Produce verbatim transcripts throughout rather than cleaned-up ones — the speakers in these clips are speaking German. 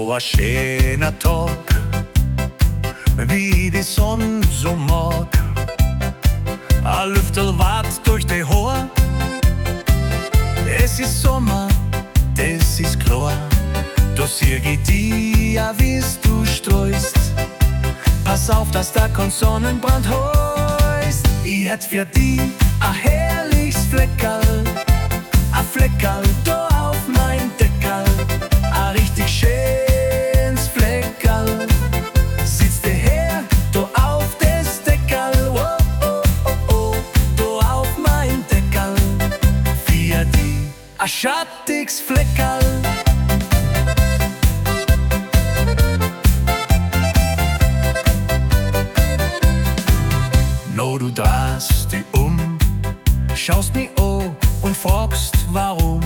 so ein schöner Tag, wie die Sonne so mag. Ein Lüftel wart durch die Haar. Es ist Sommer, das ist klar. Da sieh ich dich, ja, wie's du streust. Pass auf, dass da kein Sonnenbrand heißt. Ich hätt für dich ein herrliches Fleckerl, ein Fleckerl da auf mein Deckerl, ein richtig schönes Fleckerl. Sitzt der her da auf das Deckerl, oh, oh, oh, oh, da auf mein Deckerl. Für dich ein schattiges Fleckerl. No, du drehst dich um, schaust mich an und fragst, warum.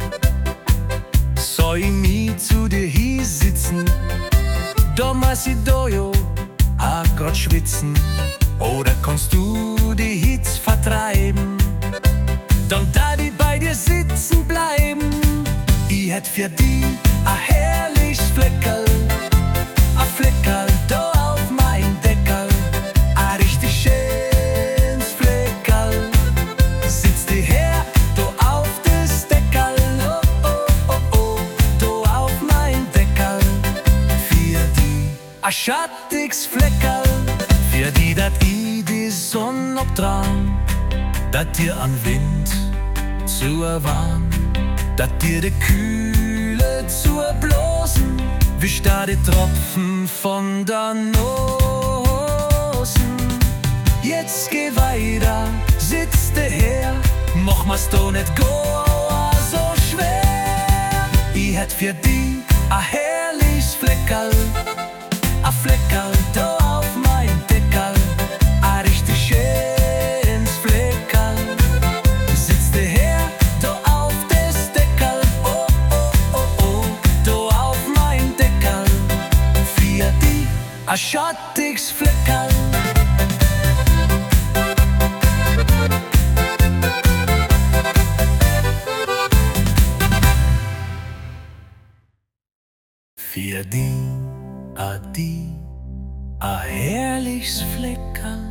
Soll ich mich zu dir hinsitzen? Da muss ich da ja auch grad schwitzen. Oder kannst du die Hitze vertreiben? Dann da ich bei dir sitzen bleiben. Ich hätt für dich ein herrliches Fleckerl, ein Fleckerl da auf mein Deckerl, ein richtig schönes Fleckerl. Sitzt die her da auf das Deckerl, oh, oh, oh, oh, da auf mein Deckerl. Für die ein schattiges Fleckerl, für die, dat ich die Sonne abdrang, dat dir an Wind zu erwarm, dat dir de Kühle zu erblosen, wisch da die Tropfen von der Nosen. Jetzt geh weiter, sitz de her, mach mir's doch nicht go so schwer. Ich hätt für dich ein herrliches Fleckerl, ein Fleckerl da auf mein Deckerl, ein richtig schönes Fleckerl. Sitzt de her da auf das Deckerl, oh, oh, oh, oh, da auf mein Deckerl. Für dich ein schattiges Fleckerl. Für die, a die, a herrliches Fleckerl,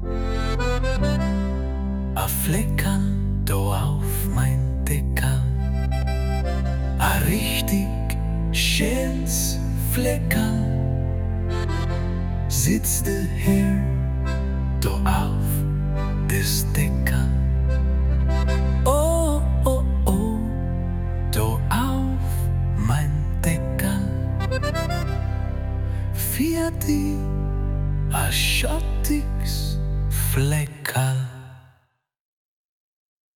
a Fleckerl da auf mein Deckerl, a richtig schönes Fleckerl. Sitzt der Herr da auf das Deckerl, oh, oh, oh, da auf mein Deckerl. Für die ein schattiges Fleckerl.